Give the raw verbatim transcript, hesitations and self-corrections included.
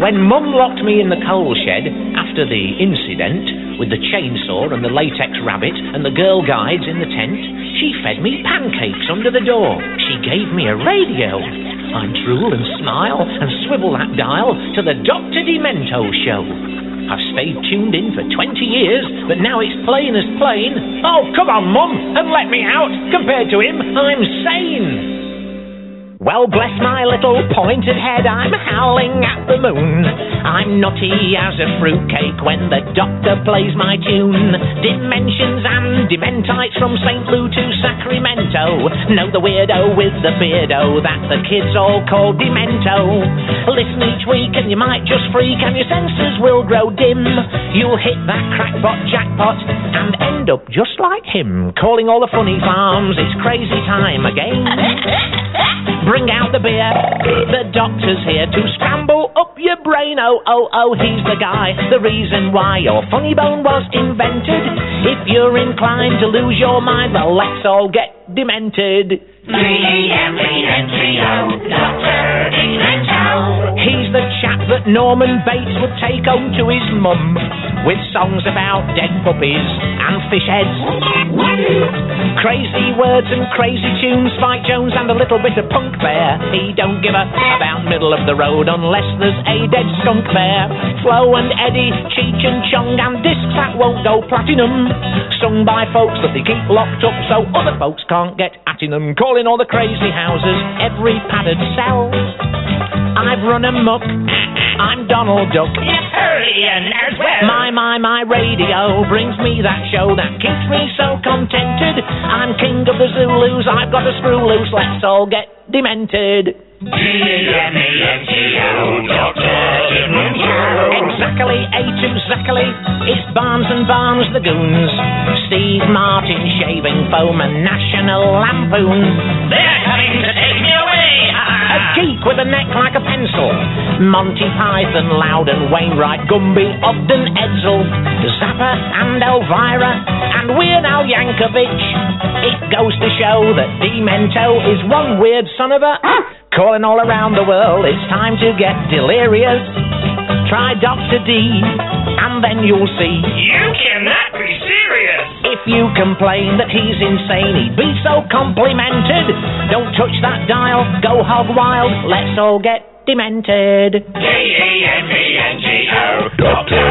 When Mum locked me in the coal shed after the incident with the chainsaw and the latex rabbit and the Girl Guides in the tent, she fed me pancakes under the door. She gave me a radio. I drool and smile and swivel that dial to the Doctor Demento show. I've stayed tuned in for twenty years, but now it's plain as plain. Oh, come on, Mum, and let me out. Compared to him, I'm sane. Well, bless my little pointed head, I'm howling at the moon. I'm nutty as a fruitcake when the doctor plays my tune. Dimensions and dementites from Saint Lou to Sacramento. Know the weirdo with the beardo that the kids all call Demento. Listen each week and you might just freak and your senses will grow dim. You'll hit that crackpot jackpot and end up just like him. Calling all the funny farms, it's crazy time again. Bring out the beer, the doctor's here to scramble up your brain. Oh, oh, oh, he's the guy, the reason why your funny bone was invented. If you're inclined to lose your mind, well, let's all get demented. D E M E N T O, Doctor Demento. He's the chap that Norman Bates would take home to his mum, with songs about dead puppies and fish heads. Crazy words and crazy tunes, Spike Jones and a little bit of punk there. He don't give a about middle of the road unless there's a dead skunk there. Flo and Eddie, Cheech and Chong, and discs that won't go platinum, sung by folks that they keep locked up so other folks can't get at them. Calling all the crazy houses, every padded cell. I've run amok, I'm Donald Duck. Hurry and as well. My, my, my radio brings me that show that keeps me so contented. I'm king of the Zulus, I've got a screw loose, let's all get demented. D E M E N T O, Doctor Demento. Exactly, A to Zachary, it's Barnes and Barnes the Goons, Steve Martin shaving foam and National Lampoon. They're coming to take me away. A geek with a neck like a pencil, Monty Python, Loudon, Wainwright, Gumby, Ogden, Edsel, Zappa and Elvira, and Weird Al Yankovic. It goes to show that Demento is one weird son of a... Calling all around the world, it's time to get delirious. Try Doctor D, and then you'll see. You cannot be serious. If you complain that he's insane, he'd be so complimented. Don't touch that dial, go hog wild, let's all get demented. D E M E N T O, Doctor